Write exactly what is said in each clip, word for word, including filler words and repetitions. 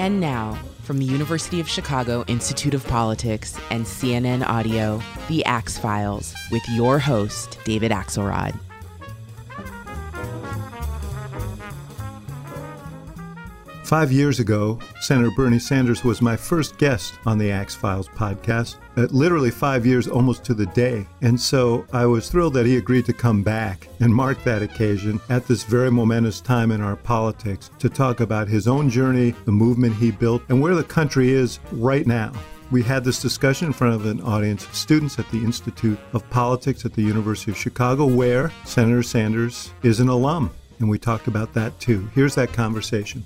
And now, from the University of Chicago Institute of Politics and C N N Audio, The Axe Files, with your host, David Axelrod. Five years ago, Senator Bernie Sanders was my first guest on the Axe Files podcast, uh, literally five years almost to the day. And so I was thrilled that he agreed to come back and mark that occasion at this very momentous time in our politics to talk about his own journey, the movement he built, and where the country is right now. We had this discussion in front of an audience of students at the Institute of Politics at the University of Chicago, where Senator Sanders is an alum. And we talked about that too. Here's that conversation.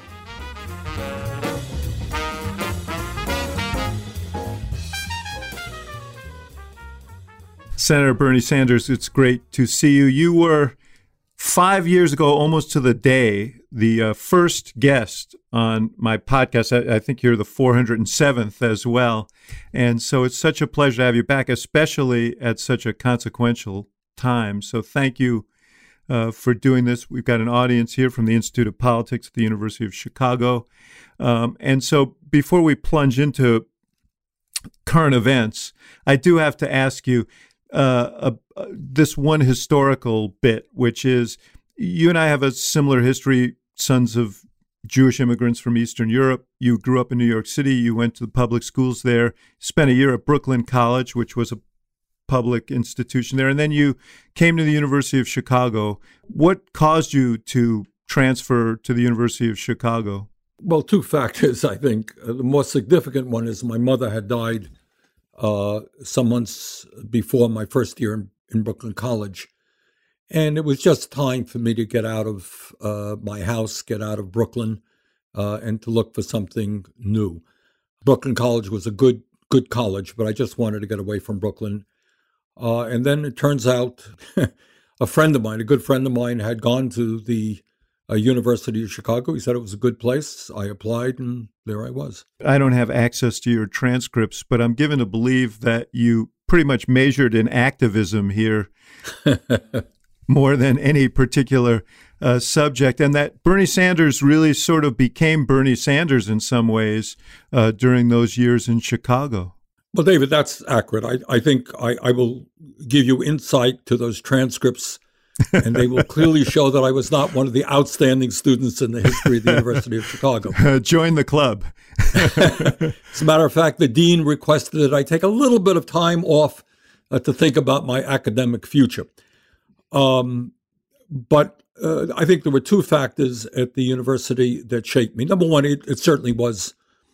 Senator Bernie Sanders, it's great to see you. You were five years ago, almost to the day, the uh, first guest on my podcast. I, I think you're the four hundred seventh as well. And so it's such a pleasure to have you back, especially at such a consequential time. So thank you uh, for doing this. We've got an audience here from the Institute of Politics at the University of Chicago. Um, and so before we plunge into current events, I do have to ask you, Uh, uh, this one historical bit, which is you and I have a similar history, sons of Jewish immigrants from Eastern Europe. You grew up in New York City. You went to the public schools there, spent a year at Brooklyn College, which was a public institution there, and then you came to the University of Chicago. What caused you to transfer to the University of Chicago? Well, two factors, I think. Uh, the more significant one is my mother had died Uh, some months before my first year in, in Brooklyn College. And it was just time for me to get out of uh, my house, get out of Brooklyn, uh, and to look for something new. Brooklyn College was a good good college, but I just wanted to get away from Brooklyn. Uh, and then it turns out a friend of mine, a good friend of mine, had gone to the uh, University of Chicago. He said it was a good place. I applied, and there I was. I don't have access to your transcripts, but I'm given to believe that you pretty much measured in activism here more than any particular uh, subject, and that Bernie Sanders really sort of became Bernie Sanders in some ways uh, during those years in Chicago. Well, David, that's accurate. I, I think I, I will give you insight to those transcripts, and they will clearly show that I was not one of the outstanding students in the history of the University of Chicago. Uh, join the club. As a matter of fact, the dean requested that I take a little bit of time off uh, to think about my academic future. Um, but uh, I think there were two factors at the university that shaped me. Number one, it, it certainly was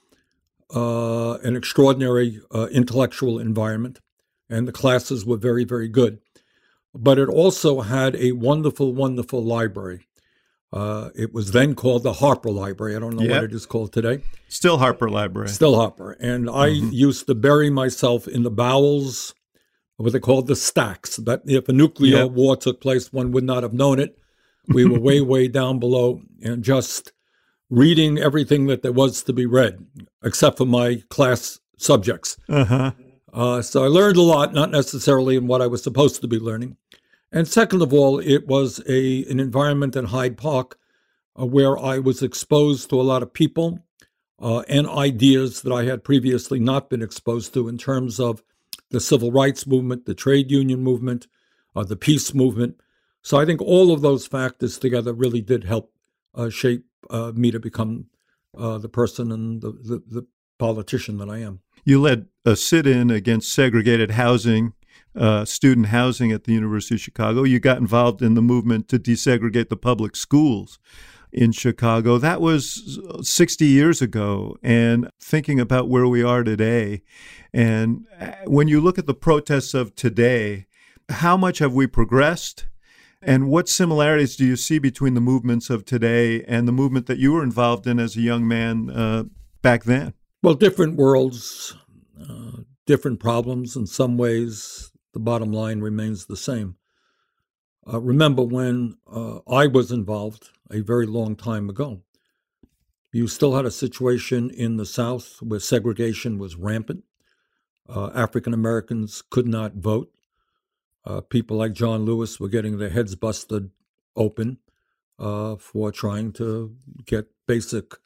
uh, an extraordinary uh, intellectual environment, and the classes were very, very good. But it also had a wonderful, wonderful library. Uh, it was then called the Harper Library. I don't know yep. what it is called today. Still Harper Library. Still Harper. And I mm-hmm. used to bury myself in the bowels, what they called the stacks. That if a nuclear yep. war took place, one would not have known it. We were way, way down below and just reading everything that there was to be read, except for my class subjects. Uh-huh. Uh, so I learned a lot, not necessarily in what I was supposed to be learning. And second of all, it was a an environment in Hyde Park uh, where I was exposed to a lot of people uh, and ideas that I had previously not been exposed to in terms of the civil rights movement, the trade union movement, uh, the peace movement. So I think all of those factors together really did help uh, shape uh, me to become uh, the person and the, the, the politician that I am. You led a sit-in against segregated housing, uh, student housing at the University of Chicago. You got involved in the movement to desegregate the public schools in Chicago. That was sixty years ago. And thinking about where we are today, and when you look at the protests of today, how much have we progressed? And what similarities do you see between the movements of today and the movement that you were involved in as a young man uh, back then? Well, different worlds, uh, different problems. In some ways, the bottom line remains the same. Uh, remember when uh, I was involved a very long time ago, you still had a situation in the South where segregation was rampant. Uh, African Americans could not vote. Uh, people like John Lewis were getting their heads busted open uh, for trying to get basic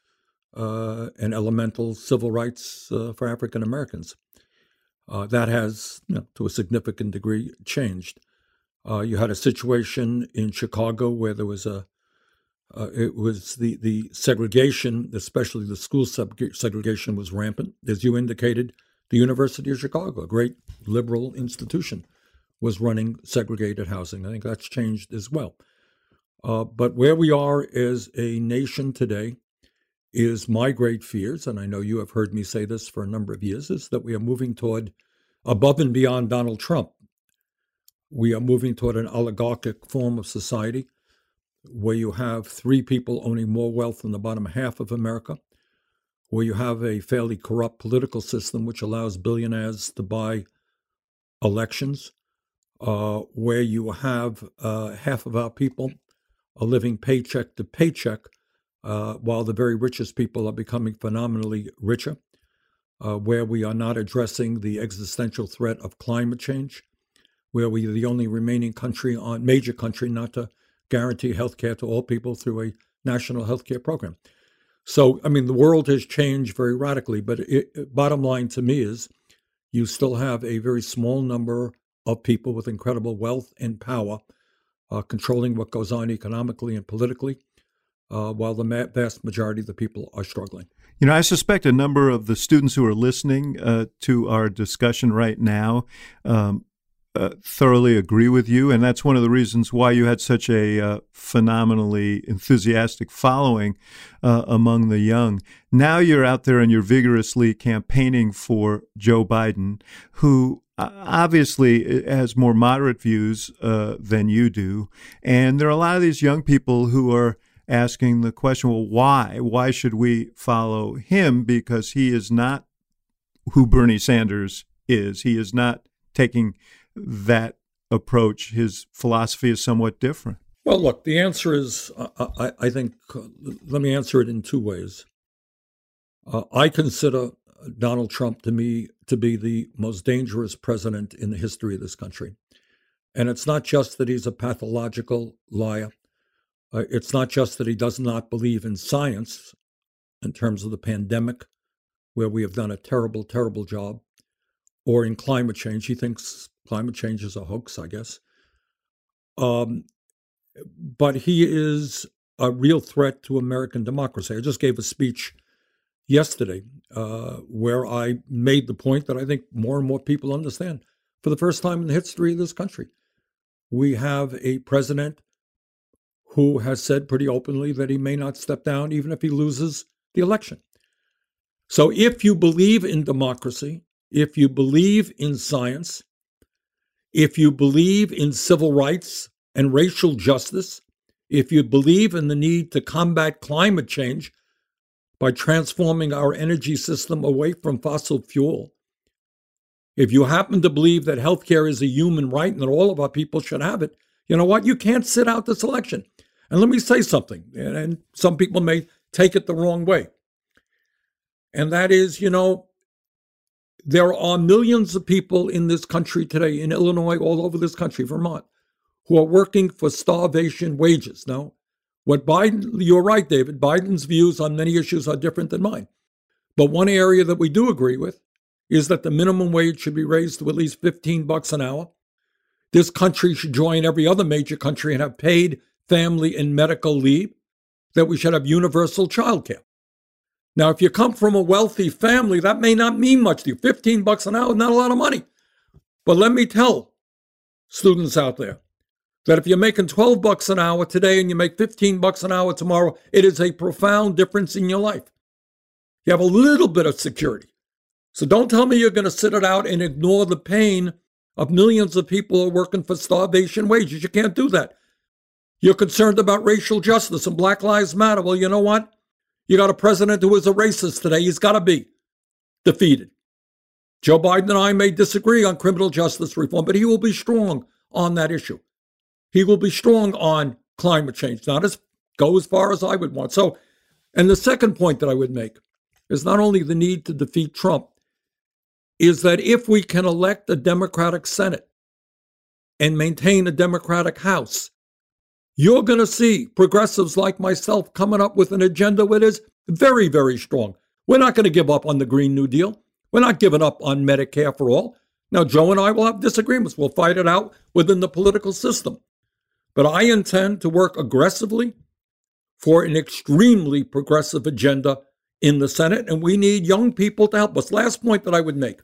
uh, and elemental civil rights uh, for African Americans. Uh, that has, you know, to a significant degree, changed. Uh, you had a situation in Chicago where there was a, uh, it was the, the segregation, especially the school seg- segregation was rampant. As you indicated, the University of Chicago, a great liberal institution, was running segregated housing. I think that's changed as well. Uh, but where we are as a nation today is my great fears, and I know you have heard me say this for a number of years, is that we are moving toward, above and beyond Donald Trump, we are moving toward an oligarchic form of society where you have three people owning more wealth than the bottom half of America, where you have a fairly corrupt political system which allows billionaires to buy elections, uh, where you have uh, half of our people are living paycheck to paycheck, uh, while the very richest people are becoming phenomenally richer, uh, where we are not addressing the existential threat of climate change, where we are the only remaining country on major country not to guarantee health care to all people through a national health care program. So, I mean, the world has changed very radically, but it, bottom line to me is you still have a very small number of people with incredible wealth and power uh, controlling what goes on economically and politically, uh, while the ma- vast majority of the people are struggling. You know, I suspect a number of the students who are listening uh, to our discussion right now um, uh, thoroughly agree with you, and that's one of the reasons why you had such a uh, phenomenally enthusiastic following uh, among the young. Now you're out there and you're vigorously campaigning for Joe Biden, who obviously has more moderate views uh, than you do, and there are a lot of these young people who are asking the question, well, why? Why should we follow him? Because he is not who Bernie Sanders is. He is not taking that approach. His philosophy is somewhat different. Well, look, the answer is, uh, I, I think, uh, let me answer it in two ways. Uh, I consider Donald Trump to me to be the most dangerous president in the history of this country. And it's not just that he's a pathological liar. Uh, it's not just that he does not believe in science in terms of the pandemic, where we have done a terrible, terrible job, or in climate change. He thinks climate change is a hoax, I guess. Um, but he is a real threat to American democracy. I just gave a speech yesterday uh, where I made the point that I think more and more people understand. For the first time in the history of this country, we have a president who has said pretty openly that he may not step down even if he loses the election. So if you believe in democracy, if you believe in science, if you believe in civil rights and racial justice, if you believe in the need to combat climate change by transforming our energy system away from fossil fuel, if you happen to believe that healthcare is a human right and that all of our people should have it, you know what? You can't sit out this election. And let me say something, and some people may take it the wrong way. And that is, you know, there are millions of people in this country today, in Illinois, all over this country, Vermont, who are working for starvation wages. Now, what Biden, you're right, David, Biden's views on many issues are different than mine. But one area that we do agree with is that the minimum wage should be raised to at least fifteen bucks an hour. This country should join every other major country and have paid family and medical leave, that we should have universal child care. Now, if you come from a wealthy family, that may not mean much to you. fifteen bucks an hour is not a lot of money. But let me tell students out there that if you're making twelve bucks an hour today and you make fifteen bucks an hour tomorrow, it is a profound difference in your life. You have a little bit of security. So don't tell me you're going to sit it out and ignore the pain of millions of people who are working for starvation wages. You can't do that. You're concerned about racial justice and Black Lives Matter. Well, you know what? You got a president who is a racist today. He's got to be defeated. Joe Biden and I may disagree on criminal justice reform, but he will be strong on that issue. He will be strong on climate change, not as go as far as I would want. So, and the second point that I would make is not only the need to defeat Trump, is that if we can elect a Democratic Senate and maintain a Democratic House, you're going to see progressives like myself coming up with an agenda which is Very, very strong. We're not going to give up on the Green New Deal. We're not giving up on Medicare for all. Now, Joe and I will have disagreements. We'll fight it out within the political system. But I intend to work aggressively for an extremely progressive agenda in the Senate, and we need young people to help us. Last point that I would make.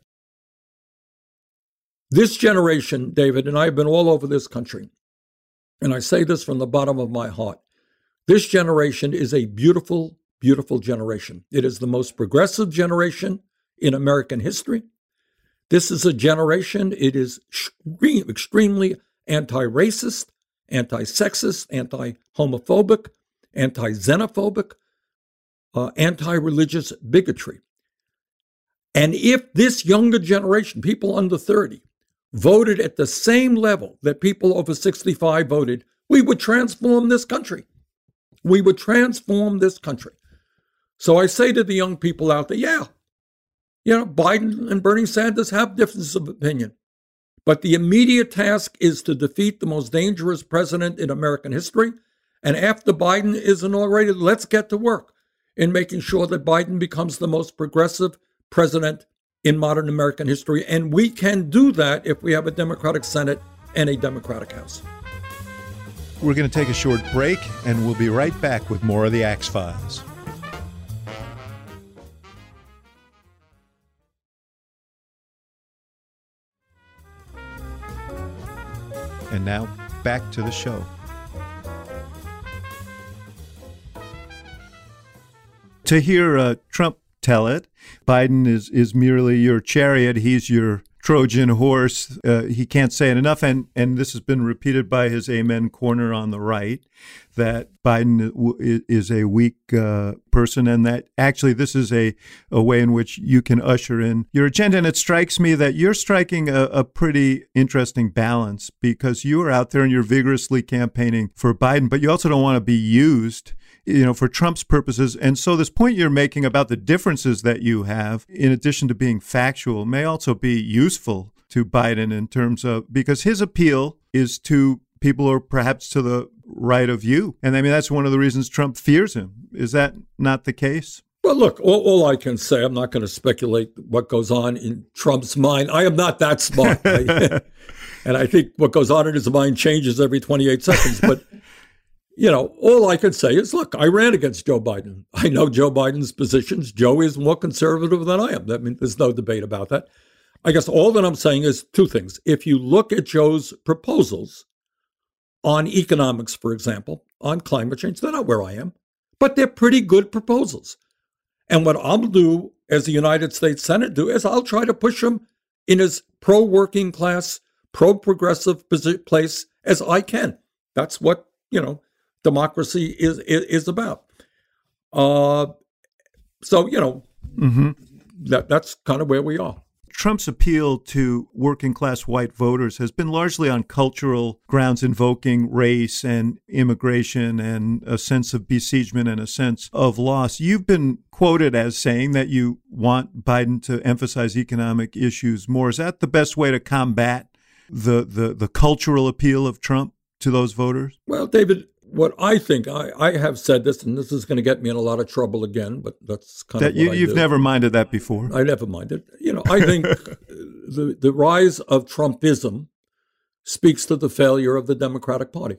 This generation, David, and I have been all over this country, and I say this from the bottom of my heart, this generation is a beautiful, beautiful generation. It is the most progressive generation in American history. This is a generation, it is extreme, extremely anti-racist, anti-sexist, anti-homophobic, anti-xenophobic, uh, anti-religious bigotry. And if this younger generation, people under thirty, voted at the same level that people over sixty-five voted, we would transform this country. We would transform this country. So I say to the young people out there, yeah, you know, Biden and Bernie Sanders have differences of opinion. But the immediate task is to defeat the most dangerous president in American history. And after Biden is inaugurated, let's get to work in making sure that Biden becomes the most progressive president in modern American history. And we can do that if we have a Democratic Senate and a Democratic House. We're going to take a short break, and we'll be right back with more of the Axe Files. And now, back to the show. To hear uh, Trump tell it, Biden is, is merely your chariot. He's your Trojan horse. Uh, he can't say it enough. And, and this has been repeated by his amen corner on the right, that Biden is a weak uh, person, and that actually this is a, a way in which you can usher in your agenda. And it strikes me that you're striking a, a pretty interesting balance, because you are out there and you're vigorously campaigning for Biden, but you also don't want to be used, you know, for Trump's purposes. And so this point you're making about the differences that you have, in addition to being factual, may also be useful to Biden in terms of, because his appeal is to people who are perhaps to the right of you. And I mean, that's one of the reasons Trump fears him. Is that not the case? Well, look, all, all I can say, I'm not going to speculate what goes on in Trump's mind. I am not that smart. I, and I think what goes on in his mind changes every twenty-eight seconds. But, you know, all I can say is, look, I ran against Joe Biden. I know Joe Biden's positions. Joe is more conservative than I am. I mean, there's no debate about that. I guess all that I'm saying is two things. If you look at Joe's proposals on economics, for example, on climate change, they're not where I am, but they're pretty good proposals. And what I'll do as the United States Senate do is I'll try to push him in as pro-working class, pro-progressive place as I can. That's what, you know, democracy is is, is about. Uh, so, you know, mm-hmm. that that's kind of where we are. Trump's appeal to working class white voters has been largely on cultural grounds, invoking race and immigration and a sense of besiegement and a sense of loss. You've been quoted as saying that you want Biden to emphasize economic issues more. Is that the best way to combat the the, the cultural appeal of Trump to those voters? Well, David, what I think, I, I have said this, and this is going to get me in a lot of trouble again, but that's kind that of you, what I You've do. never minded that before. I never minded. You know, I think the, the rise of Trumpism speaks to the failure of the Democratic Party.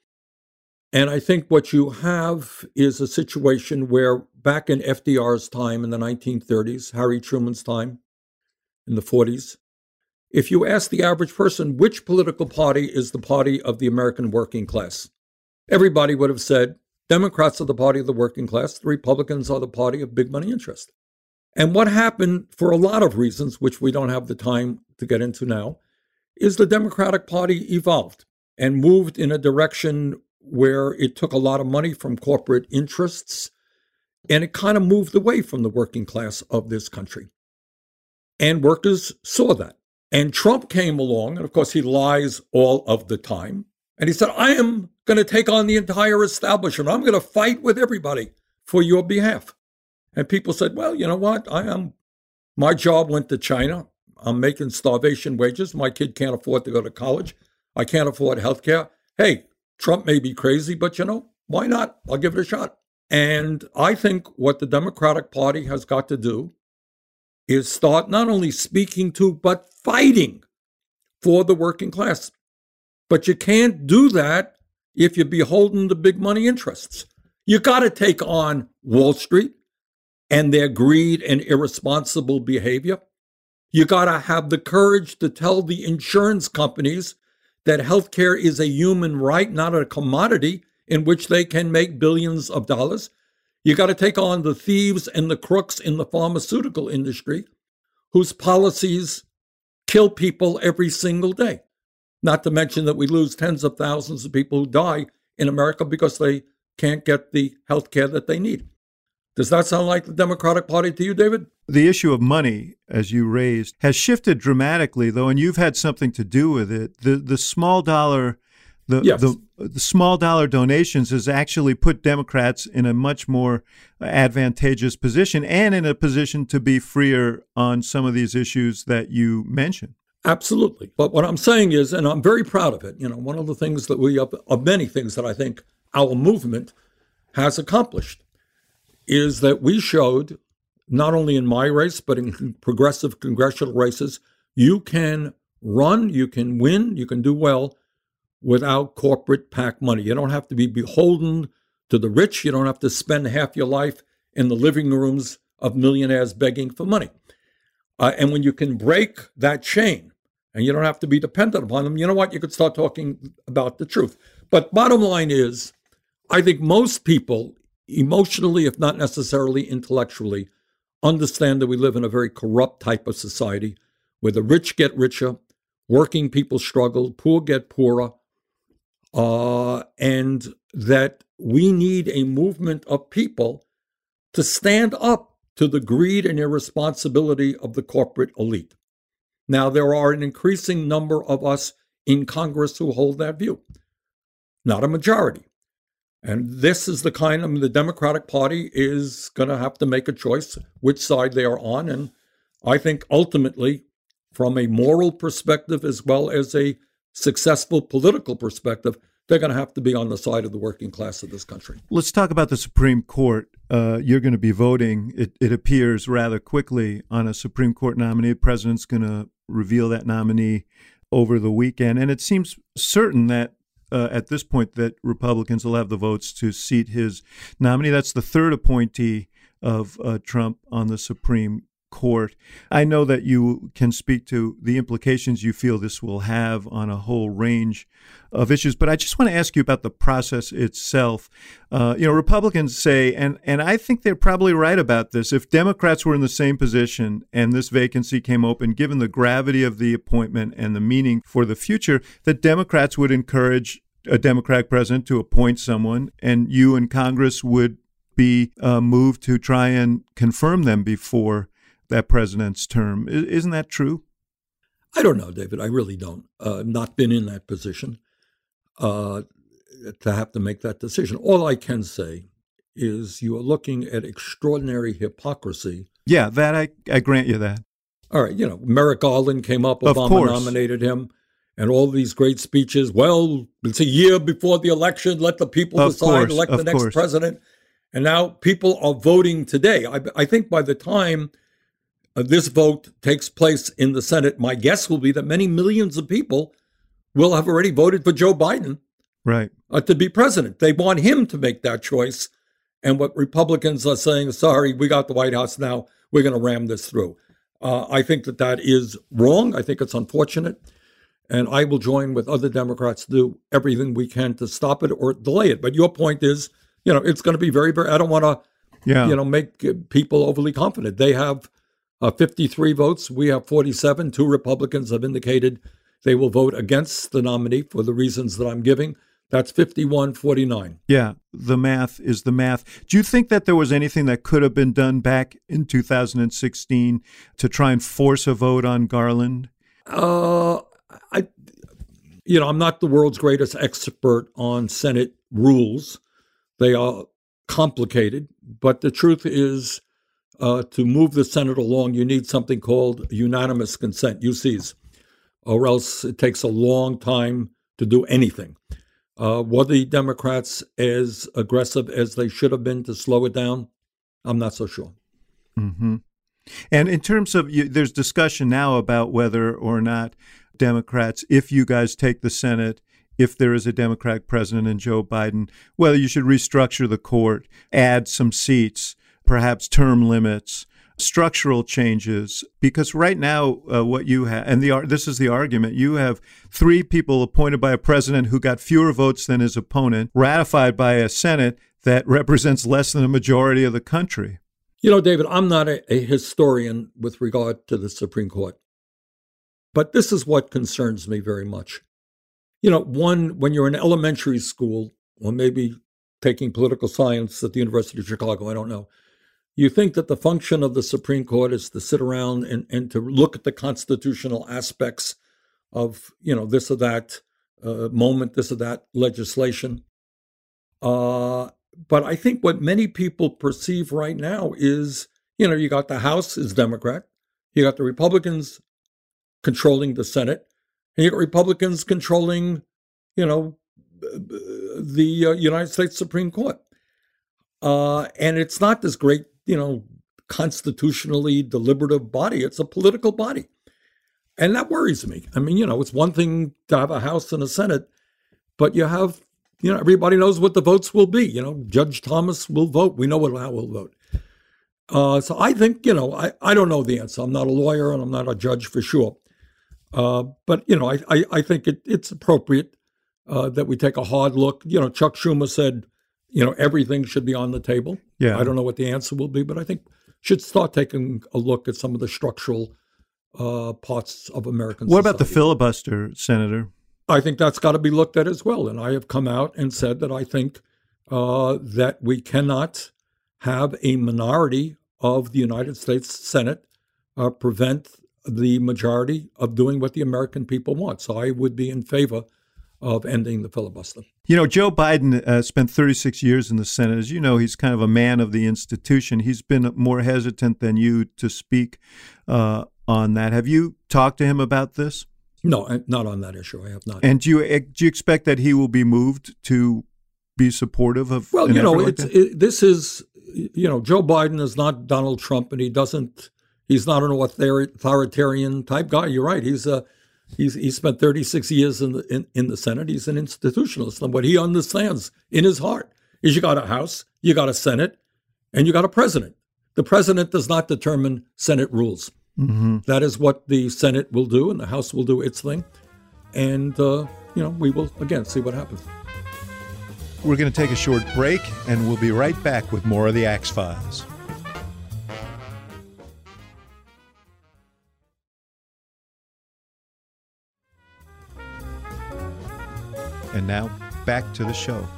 And I think what you have is a situation where back in F D R's time in the nineteen thirties, Harry Truman's time in the forties, if you ask the average person which political party is the party of the American working class, everybody would have said, Democrats are the party of the working class, the Republicans are the party of big money interest. And what happened, for a lot of reasons, which we don't have the time to get into now, is the Democratic Party evolved and moved in a direction where it took a lot of money from corporate interests, and it kind of moved away from the working class of this country. And workers saw that. And Trump came along, and of course he lies all of the time, and he said, I am going to take on the entire establishment. I'm going to fight with everybody for your behalf. And people said, well, you know what? I am. My job went to China. I'm making starvation wages. My kid can't afford to go to college. I can't afford health care. Hey, Trump may be crazy, but you know, why not? I'll give it a shot. And I think what the Democratic Party has got to do is start not only speaking to, but fighting for the working class. But you can't do that if you're beholden to big money interests. You got to take on Wall Street and their greed and irresponsible behavior. You got to have the courage to tell the insurance companies that healthcare is a human right, not a commodity in which they can make billions of dollars. You got to take on the thieves and the crooks in the pharmaceutical industry whose policies kill people every single day. Not to mention that we lose tens of thousands of people who die in America because they can't get the health care that they need. Does that sound like the Democratic Party to you, David? The issue of money, as you raised, has shifted dramatically, though, and you've had something to do with it. The the small dollar, the yes. the, the small dollar donations has actually put Democrats in a much more advantageous position and in a position to be freer on some of these issues that you mentioned. Absolutely. But what I'm saying is, and I'm very proud of it, you know, one of the things that we, of many things that I think our movement has accomplished, is that we showed, not only in my race, but in progressive congressional races, you can run, you can win, you can do well without corporate PAC money. You don't have to be beholden to the rich. You don't have to spend half your life in the living rooms of millionaires begging for money. Uh, and when you can break that chain and you don't have to be dependent upon them, you know what? You could start talking about the truth. But bottom line is, I think most people, emotionally, if not necessarily intellectually, understand that we live in a very corrupt type of society where the rich get richer, working people struggle, poor get poorer, uh, and that we need a movement of people to stand up to the greed and irresponsibility of the corporate elite. Now, there are an increasing number of us in Congress who hold that view, not a majority. And this is the kind of, the Democratic Party is going to have to make a choice which side they are on. And I think ultimately, from a moral perspective as well as a successful political perspective, they're going to have to be on the side of the working class of this country. Let's talk about the Supreme Court. Uh, you're going to be voting, it, it appears, rather quickly on a Supreme Court nominee. The president's going to reveal that nominee over the weekend. And it seems certain that uh, at this point that Republicans will have the votes to seat his nominee. That's the third appointee of uh, Trump on the Supreme Court. I know that you can speak to the implications you feel this will have on a whole range of issues, but I just want to ask you about the process itself. Uh, you know, Republicans say, and and I think they're probably right about this, if Democrats were in the same position and this vacancy came open, given the gravity of the appointment and the meaning for the future, that Democrats would encourage a Democratic president to appoint someone, and you and Congress would be uh, moved to try and confirm them before that president's term. Isn't that true? I don't know, David. I really don't. Uh, not been in that position uh, to have to make that decision. All I can say is you are looking at extraordinary hypocrisy. Yeah, that I, I grant you that. All right, you know, Merrick Garland came up, Of Obama course. nominated him, and all these great speeches. Well, it's a year before the election. Let the people Of decide, course, elect of the next course. president. And now people are voting today. I, I think by the time Uh, this vote takes place in the Senate, my guess will be that many millions of people will have already voted for Joe Biden Right. uh, to be president. They want him to make that choice. And what Republicans are saying, sorry, we got the White House now, we're going to ram this through. Uh, I think that that is wrong. I think it's unfortunate. And I will join with other Democrats to do everything we can to stop it or delay it. But your point is, you know, it's going to be very, very, I don't want to, Yeah. you know, make uh, people overly confident. They have Uh, fifty-three votes. We have forty-seven. Two Republicans have indicated they will vote against the nominee for the reasons that I'm giving. That's fifty-one forty-nine. Yeah, the math is the math. Do you think that there was anything that could have been done back in two thousand sixteen to try and force a vote on Garland? Uh, I, you know, I'm not the world's greatest expert on Senate rules. They are complicated, but the truth is, Uh, to move the Senate along, you need something called unanimous consent, U Cs, or else it takes a long time to do anything. Uh, were the Democrats as aggressive as they should have been to slow it down? I'm not so sure. Mm-hmm. And in terms of, you, there's discussion now about whether or not Democrats, if you guys take the Senate, if there is a Democratic president and Joe Biden, whether you should restructure the court, add some seats, perhaps term limits, structural changes, because right now uh, what you have, and the this is the argument, you have three people appointed by a president who got fewer votes than his opponent, ratified by a Senate that represents less than a majority of the country. You know, David, I'm not a, a historian with regard to the Supreme Court, but this is what concerns me very much. You know, one, when you're in elementary school, or maybe taking political science at the University of Chicago, I don't know, you think that the function of the Supreme Court is to sit around and, and to look at the constitutional aspects of, you know, this or that uh, moment, this or that legislation. Uh, but I think what many people perceive right now is, you know, you got the House is Democrat, you got the Republicans controlling the Senate, and you got Republicans controlling, you know, the uh, United States Supreme Court. Uh, and it's not this great, you know, constitutionally deliberative body. It's a political body. And that worries me. I mean, you know, it's one thing to have a House and a Senate, but you have, you know, everybody knows what the votes will be. You know, Judge Thomas will vote. We know what, how we'll vote. Uh, so I think, you know, I, I don't know the answer. I'm not a lawyer and I'm not a judge for sure. Uh, but, you know, I, I, I think it, it's appropriate uh, that we take a hard look. You know, Chuck Schumer said, you know, everything should be on the table. Yeah. I don't know what the answer will be, but I think should start taking a look at some of the structural uh, parts of American What society. about the filibuster, Senator? I think that's got to be looked at as well. And I have come out and said that I think uh, that we cannot have a minority of the United States Senate uh, prevent the majority of doing what the American people want. So I would be in favor of ending the filibuster. You know, Joe Biden uh, spent thirty-six years in the Senate. As you know, he's kind of a man of the institution. He's been more hesitant than you to speak uh, on that. Have you talked to him about this? No, not on that issue. I have not. And do you do you expect that he will be moved to be supportive of? Well, you know, like it's it, this is you know, Joe Biden is not Donald Trump, and he doesn't. He's not an authoritarian type guy. You're right. He's a He's he spent thirty-six years in the in, in the Senate. He's an institutionalist. And what he understands in his heart is you got a House, you got a Senate, and you got a president. The president does not determine Senate rules. Mm-hmm. That is what the Senate will do, and the House will do its thing. And, uh, you know, we will, again, see what happens. We're going to take a short break, and we'll be right back with more of the Axe Files. And now, back to the show.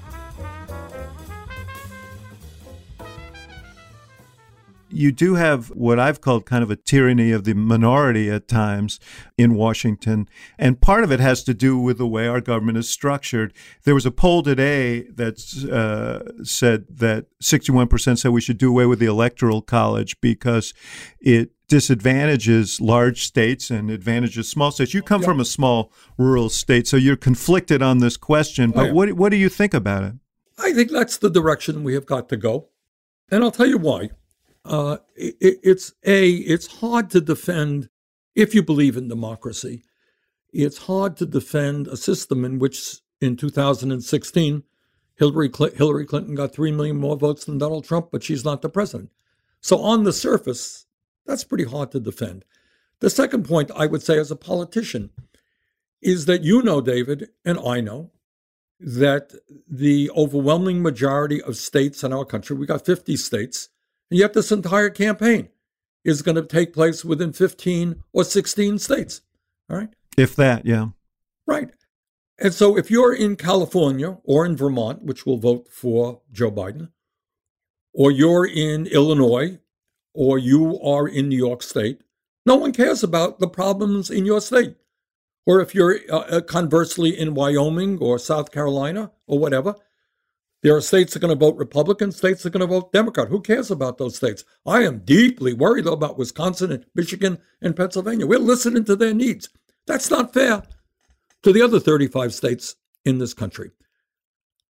You do have what I've called kind of a tyranny of the minority at times in Washington, and part of it has to do with the way our government is structured. There was a poll today that uh, said that sixty-one percent said we should do away with the Electoral College because it disadvantages large states and advantages small states. You come yep. from a small rural state, so you're conflicted on this question, but oh, yeah. what what do you think about it? I think that's the direction we have got to go, and I'll tell you why. Uh, it, it's a, it's hard to defend, if you believe in democracy, it's hard to defend a system in which in two thousand sixteen, Hillary, Cl- Hillary Clinton got three million more votes than Donald Trump, but she's not the president. So on the surface, that's pretty hard to defend. The second point I would say as a politician is that you know, David, and I know, that the overwhelming majority of states in our country, we got fifty states, and yet this entire campaign is going to take place within fifteen or sixteen states, all right? If that, yeah. Right. And so if you're in California or in Vermont, which will vote for Joe Biden, or you're in Illinois, or you are in New York State, no one cares about the problems in your state. Or if you're uh, conversely in Wyoming or South Carolina or whatever, there are states that are going to vote Republican, states that are going to vote Democrat. Who cares about those states? I am deeply worried about Wisconsin and Michigan and Pennsylvania. We're listening to their needs. That's not fair to the other thirty-five states in this country.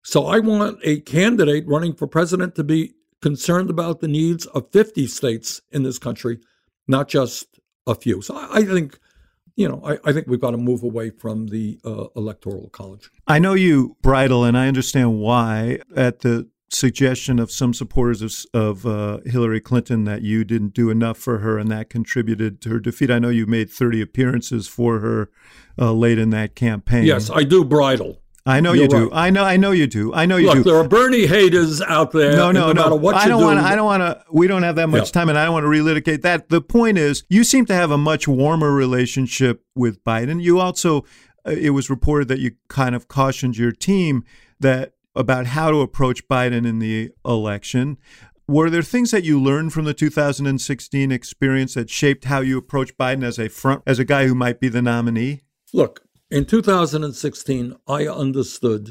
So I want a candidate running for president to be concerned about the needs of fifty states in this country, not just a few. So I, I think, you know, I, I think we've got to move away from the uh, electoral college. I know you bridle, and I understand why, at the suggestion of some supporters of, of uh, Hillary Clinton, that you didn't do enough for her and that contributed to her defeat. I know you made thirty appearances for her uh, late in that campaign. Yes, I do bridle. I know You're you do. right. I know. I know you do. I know you Look, do. there are Bernie haters out there. No, no, no, no. matter what I you don't do, want. I don't want to. We don't have that much Yeah. time, and I don't want to relitigate that. The point is, you seem to have a much warmer relationship with Biden. You also, uh, it was reported that you kind of cautioned your team that about how to approach Biden in the election. Were there things that you learned from the two thousand sixteen experience that shaped how you approach Biden as a front, as a guy who might be the nominee? Look, in two thousand sixteen, I understood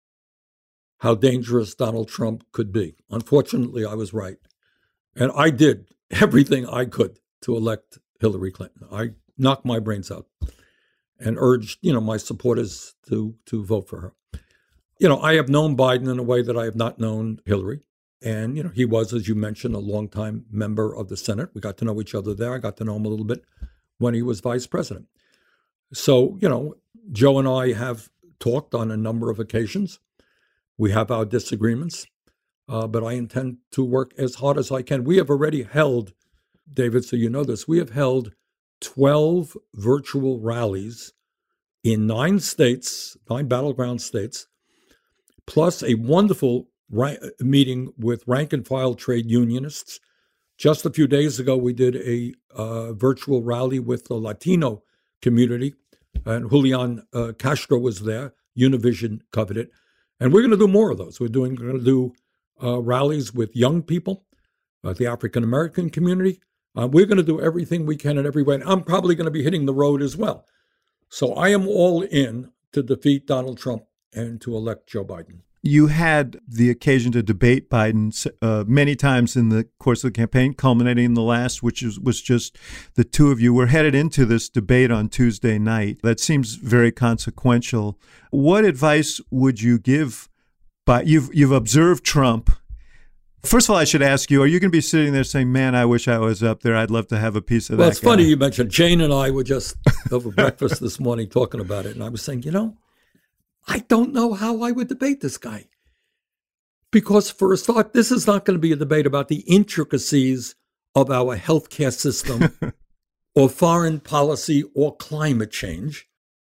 how dangerous Donald Trump could be. Unfortunately, I was right. And I did everything I could to elect Hillary Clinton. I knocked my brains out and urged, you know, my supporters to to vote for her. You know, I have known Biden in a way that I have not known Hillary. And, you know, he was, as you mentioned, a longtime member of the Senate. We got to know each other there. I got to know him a little bit when he was vice president. So, you know, Joe and I have talked on a number of occasions. We have our disagreements, uh, but I intend to work as hard as I can. We have already held, David, so you know this, we have held twelve virtual rallies in nine states, nine battleground states, plus a wonderful ra- meeting with rank and file trade unionists. Just a few days ago, we did a uh, virtual rally with the Latino community, and Julian uh, Castro was there. Univision covered it. And we're going to do more of those. We're doing going to do uh, rallies with young people, uh, the African-American community. Uh, we're going to do everything we can in every way. And I'm probably going to be hitting the road as well. So I am all in to defeat Donald Trump and to elect Joe Biden. You had the occasion to debate Biden uh, many times in the course of the campaign, culminating in the last, which is, was just the two of you. We're headed into this debate on Tuesday night. That seems very consequential. What advice would you give? But you've you've observed Trump. First of all, I should ask you: are you going to be sitting there saying, "Man, I wish I was up there. I'd love to have a piece of well, that"? Well, it's guy. Funny you mentioned. Jane and I were just over breakfast this morning talking about it, and I was saying, you know, I don't know how I would debate this guy. Because for a start, this is not going to be a debate about the intricacies of our healthcare system or foreign policy or climate change.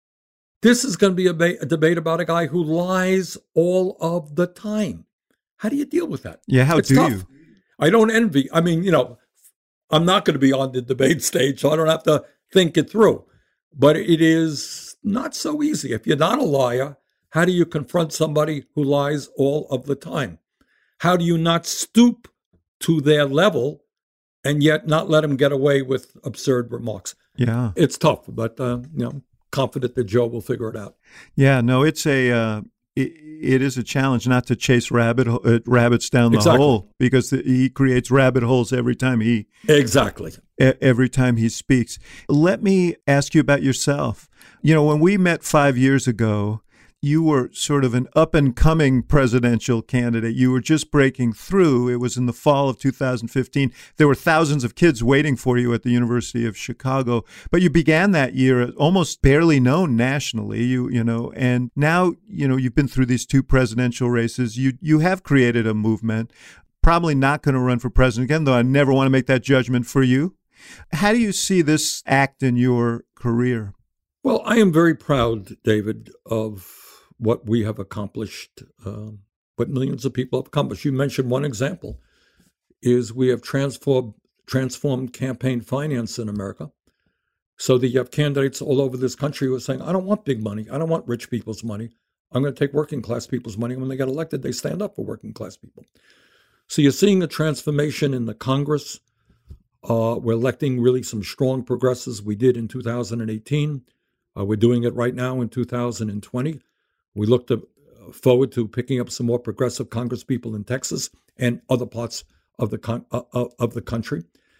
This is going to be a, ba- a debate about a guy who lies all of the time. How do you deal with that? Yeah, how it's do tough. you? I don't envy. I mean, you know, I'm not going to be on the debate stage, so I don't have to think it through. But it is not so easy. If you're not a liar, how do you confront somebody who lies all of the time? How do you not stoop to their level and yet not let them get away with absurd remarks? Yeah. It's tough, but uh, you know, confident that Joe will figure it out. Yeah, no, it's a uh, it, it is a challenge not to chase rabbit uh, rabbits down the exactly. hole, because the, he creates rabbit holes every time he exactly every time he speaks. Let me ask you about yourself. You know, when we met five years ago, you were sort of an up-and-coming presidential candidate. You were just breaking through. It was in the fall of two thousand fifteen. There were thousands of kids waiting for you at the University of Chicago. But you began that year almost barely known nationally, you you know, and now, you know, you've been through these two presidential races. You you have created a movement. Probably not going to run for president again, though I never want to make that judgment for you. How do you see this act in your career? Well, I am very proud, David, of what we have accomplished, uh, what millions of people have accomplished. You mentioned one example, is we have transformed, transformed campaign finance in America so that you have candidates all over this country who are saying, I don't want big money. I don't want rich people's money. I'm going to take working class people's money. And when they get elected, they stand up for working class people. So you're seeing a transformation in the Congress. Uh, we're electing really some strong progressives. We did in two thousand eighteen. Uh, we're doing it right now in two thousand twenty. We look to, uh, forward to picking up some more progressive congresspeople in Texas and other parts of the con- uh, of the country.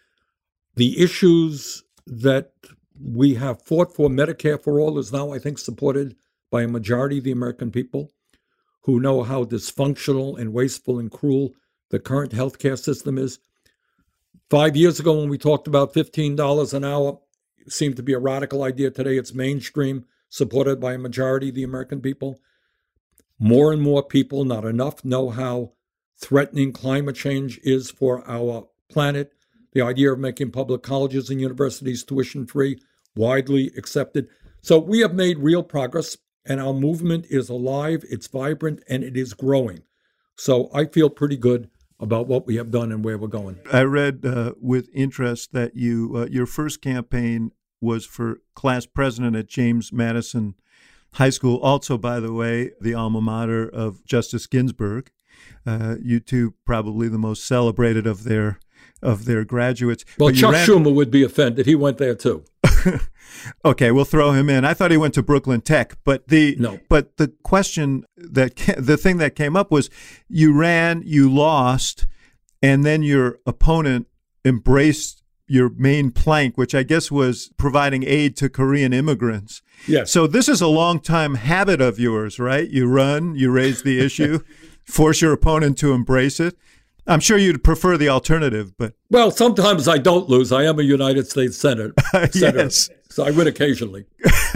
The issues that we have fought for, Medicare for all, is now, I think, supported by a majority of the American people who know how dysfunctional and wasteful and cruel the current healthcare system is. Five years ago, when we talked about fifteen dollars an hour, it seemed to be a radical idea. Today, it's mainstream, supported by a majority of the American people. More and more people, not enough, know how threatening climate change is for our planet. The idea of making public colleges and universities tuition-free, widely accepted. So we have made real progress, and our movement is alive, it's vibrant, and it is growing. So I feel pretty good about what we have done and where we're going. I read uh, with interest that you uh, your first campaign was for class president at James Madison High School, also, by the way, the alma mater of Justice Ginsburg. Uh, you two probably the most celebrated of their of their graduates. Well, Chuck ran... Schumer would be offended. He went there too. Okay, we'll throw him in. I thought he went to Brooklyn Tech, but the no. But the question that ca- the thing that came up was you ran, you lost, and then your opponent embraced your main plank, which I guess was providing aid to Korean immigrants. Yes. So this is a long-time habit of yours, right? You run, you raise the issue, force your opponent to embrace it. I'm sure you'd prefer the alternative, but... Well, sometimes I don't lose. I am a United States Senator. Senator yes. So I win occasionally.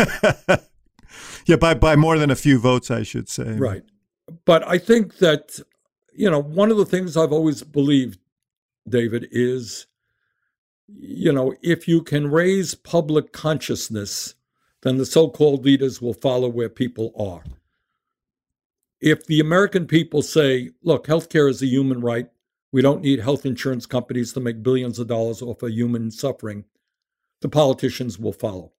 Yeah, by, by more than a few votes, I should say. Right. But I think that, you know, one of the things I've always believed, David, is, you know, if you can raise public consciousness, then the so-called leaders will follow where people are. If the American people say, look, healthcare is a human right, we don't need health insurance companies to make billions of dollars off of human suffering, the politicians will follow.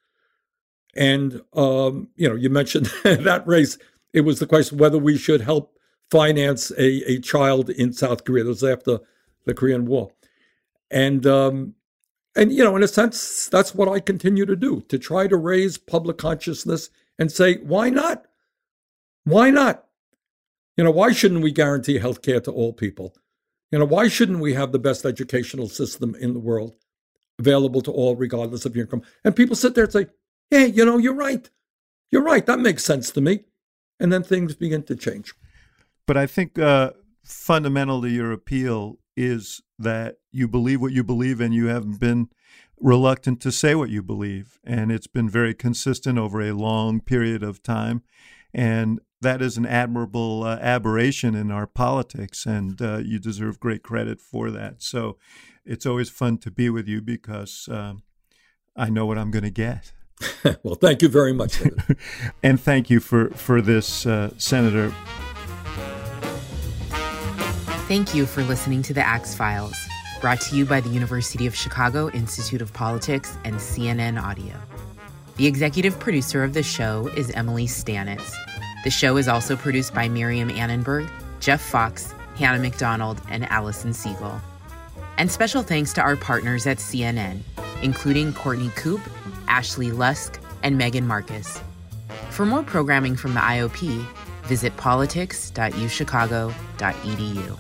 And, um, you know, you mentioned that race. It was the question whether we should help finance a, a child in South Korea. That was after the Korean War. And, um, and, you know, in a sense, that's what I continue to do, to try to raise public consciousness and say, why not? Why not? You know, why shouldn't we guarantee health care to all people? You know, why shouldn't we have the best educational system in the world available to all, regardless of your income? And people sit there and say, hey, you know, you're right. You're right. That makes sense to me. And then things begin to change. But I think uh, fundamental to your appeal is that you believe what you believe and you haven't been reluctant to say what you believe. And it's been very consistent over a long period of time. And that is an admirable uh, aberration in our politics, and uh, you deserve great credit for that. So it's always fun to be with you because um, I know what I'm going to get. Well, thank you very much, David. And thank you for, for this, uh, Senator. Thank you for listening to the Axe Files, brought to you by the University of Chicago Institute of Politics and C N N Audio. The executive producer of the show is Emily Stanitz. The show is also produced by Miriam Annenberg, Jeff Fox, Hannah McDonald, and Allison Siegel. And special thanks to our partners at C N N, including Courtney Coop, Ashley Lusk, and Megan Marcus. For more programming from the I O P, visit politics dot u chicago dot e d u.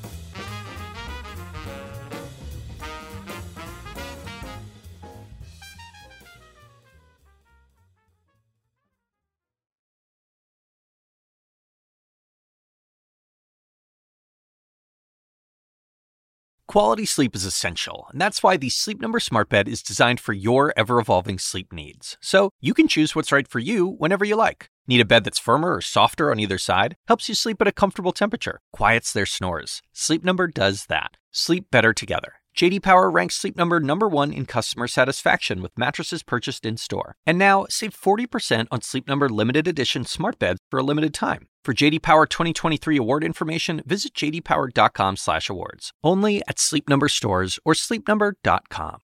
Quality sleep is essential, and that's why the Sleep Number Smart Bed is designed for your ever-evolving sleep needs. So you can choose what's right for you whenever you like. Need a bed that's firmer or softer on either side? Helps you sleep at a comfortable temperature. Quiets their snores. Sleep Number does that. Sleep better together. J D Power ranks Sleep Number number one in customer satisfaction with mattresses purchased in-store. And now, save forty percent on Sleep Number limited edition smart beds for a limited time. For J D Power twenty twenty-three award information, visit j d power dot com slash awards. Only at Sleep Number stores or sleep number dot com.